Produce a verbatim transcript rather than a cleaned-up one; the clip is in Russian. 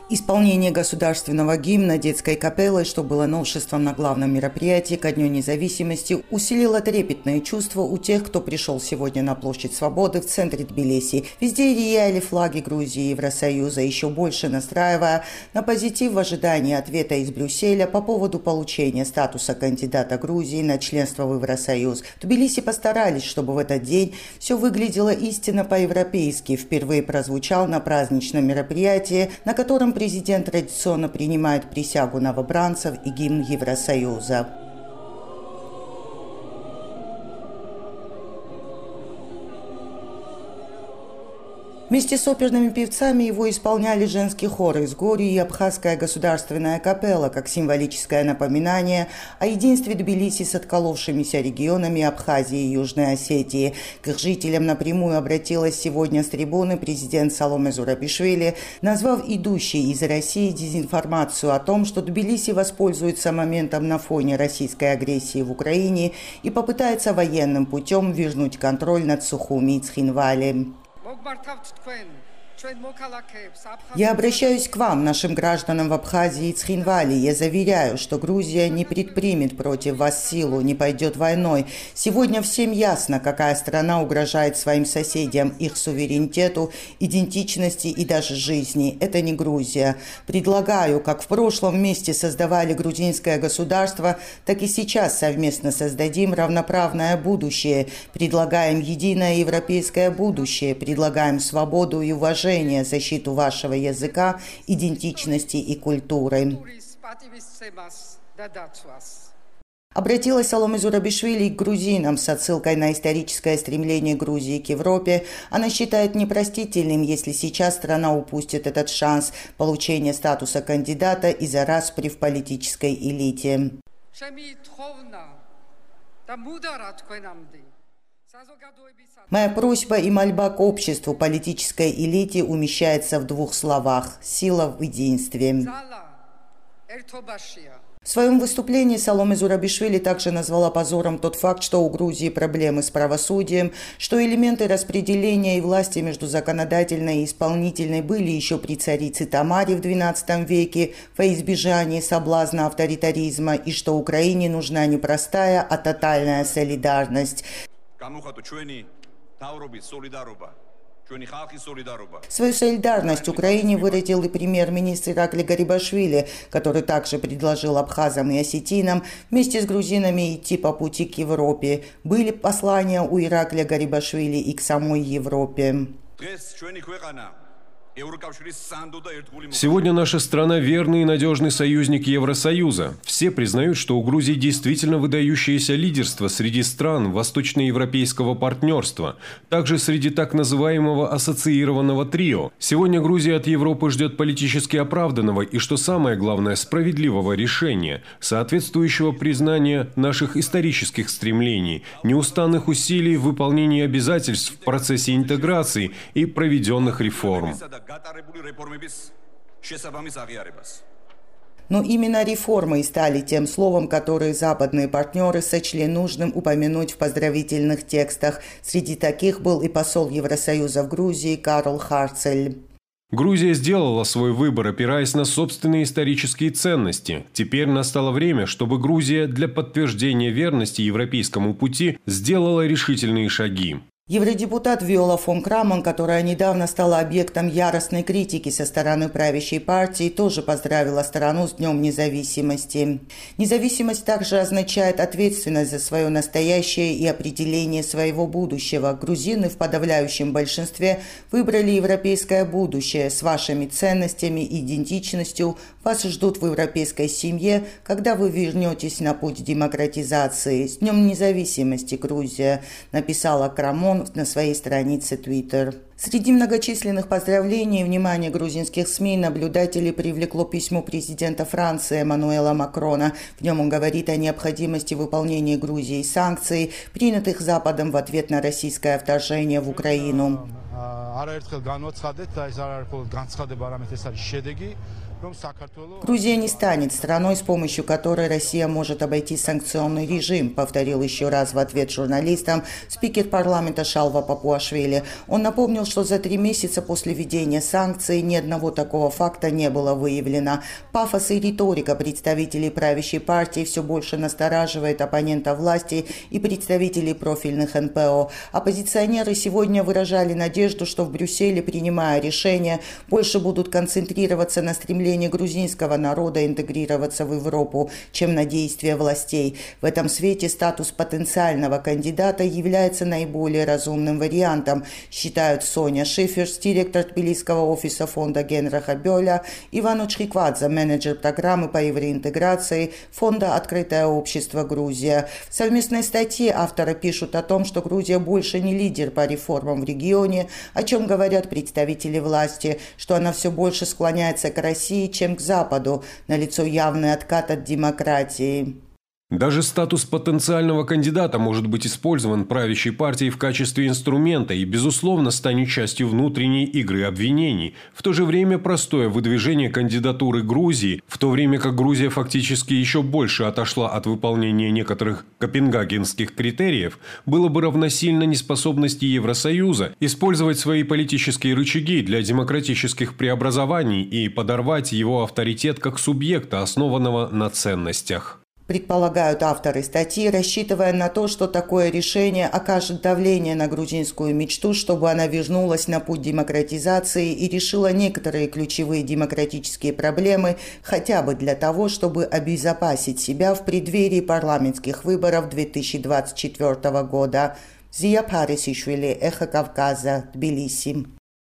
Исполнение государственного гимна детской капеллой, что было новшеством на главном мероприятии ко Дню независимости, усилило трепетные чувства у тех, кто пришел сегодня на площадь Свободы в центре Тбилиси. Везде рияли флаги Грузии и Евросоюза, еще больше настраивая на позитив в ожидании ответа из Брюсселя по поводу получения статуса кандидата Грузии на членство в Евросоюз. В Тбилиси постарались, чтобы в этот день все выглядело истинно по-европейски. Впервые прозвучал на праздничном мероприятии, на котором президент традиционно принимает присягу новобранцев и гимн Евросоюза. Вместе с оперными певцами его исполняли женский хор из Гори и Абхазская государственная капелла, как символическое напоминание о единстве Тбилиси с отколовшимися регионами Абхазии и Южной Осетии. К их жителям напрямую обратилась сегодня с трибуны президент Саломе Зурабишвили, назвав идущей из России дезинформацию о том, что Тбилиси воспользуется моментом на фоне российской агрессии в Украине и попытается военным путем вернуть контроль над Сухуми и Цхинвали. Я обращаюсь к вам, нашим гражданам в Абхазии и Цхинвали. Я заверяю, что Грузия не предпримет против вас силу, не пойдет войной. Сегодня всем ясно, какая страна угрожает своим соседям, их суверенитету, идентичности и даже жизни. Это не Грузия. Предлагаю, как в прошлом вместе создавали грузинское государство, так и сейчас совместно создадим равноправное будущее. Предлагаем единое европейское будущее. Предлагаем свободу и уважение, защиту вашего языка, идентичности и культуры. Обратилась Саломе Зурабишвили к грузинам с отсылкой на историческое стремление Грузии к Европе. Она считает непростительным, если сейчас страна упустит этот шанс получения статуса кандидата из-за распри в политической элите. Моя просьба и мольба к обществу, политической элите умещается в двух словах – сила в единстве. В своем выступлении Саломе Зурабишвили также назвала позором тот факт, что у Грузии проблемы с правосудием, что элементы распределения и власти между законодательной и исполнительной были еще при царице Тамаре в двенадцатом веке во избежание соблазна авторитаризма, и что Украине нужна не простая, а тотальная солидарность. Свою солидарность Украине выразил и премьер-министр Иракли Гарибашвили, который также предложил абхазам и осетинам вместе с грузинами идти по пути к Европе. Были послания у Иракли Гарибашвили и к самой Европе. Сегодня наша страна – верный и надежный союзник Евросоюза. Все признают, что у Грузии действительно выдающееся лидерство среди стран восточноевропейского партнерства, также среди так называемого ассоциированного трио. Сегодня Грузия от Европы ждет политически оправданного и, что самое главное, справедливого решения, соответствующего признания наших исторических стремлений, неустанных усилий в выполнении обязательств в процессе интеграции и проведенных реформ. Но именно реформы и стали тем словом, которое западные партнеры сочли нужным упомянуть в поздравительных текстах. Среди таких был и посол Евросоюза в Грузии Карл Харцель. Грузия сделала свой выбор, опираясь на собственные исторические ценности. Теперь настало время, чтобы Грузия для подтверждения верности европейскому пути сделала решительные шаги. Евродепутат Виола фон Крамон, которая недавно стала объектом яростной критики со стороны правящей партии, тоже поздравила страну с Днем независимости. Независимость также означает ответственность за свое настоящее и определение своего будущего. Грузины в подавляющем большинстве выбрали европейское будущее. С вашими ценностями и идентичностью вас ждут в европейской семье, когда вы вернетесь на путь демократизации. С Днем независимости, Грузия, написала Крамон на своей странице Twitter. Среди многочисленных поздравлений и внимания грузинских СМИ наблюдателей привлекло письмо президента Франции Эммануэла Макрона. В нем он говорит о необходимости выполнения Грузией санкций, принятых Западом в ответ на российское вторжение в Украину. Грузия не станет страной, с помощью которой Россия может обойти санкционный режим, повторил еще раз в ответ журналистам спикер парламента Шалва Папуашвили. Он напомнил, что за три месяца после введения санкций ни одного такого факта не было выявлено. Пафос и риторика представителей правящей партии все больше настораживает оппонентов власти и представителей профильных эн пэ о. Оппозиционеры сегодня выражали надежду, что в Брюсселе, принимая решения, больше будут концентрироваться на стремлении грузинского народа интегрироваться в Европу, чем на действия властей. В этом свете статус потенциального кандидата является наиболее разумным вариантом, считают Соня Шиферс, директор Тбилисского офиса фонда Генриха Бёля, Иван Учхиквадзе, менеджер программы по евроинтеграции фонда «Открытое общество Грузия». В совместной статье авторы пишут о том, что Грузия больше не лидер по реформам в регионе, о чем говорят представители власти, что она все больше склоняется к России, чем к Западу, налицо явный откат от демократии. Даже статус потенциального кандидата может быть использован правящей партией в качестве инструмента и, безусловно, станет частью внутренней игры обвинений. В то же время простое выдвижение кандидатуры Грузии, в то время как Грузия фактически еще больше отошла от выполнения некоторых копенгагенских критериев, было бы равносильно неспособности Евросоюза использовать свои политические рычаги для демократических преобразований и подорвать его авторитет как субъекта, основанного на ценностях. Предполагают авторы статьи, рассчитывая на то, что такое решение окажет давление на грузинскую мечту, чтобы она вернулась на путь демократизации и решила некоторые ключевые демократические проблемы, хотя бы для того, чтобы обезопасить себя в преддверии парламентских выборов две тысячи двадцать четвёртого года. Зия Парисишвили, Эхо Кавказа, Тбилиси.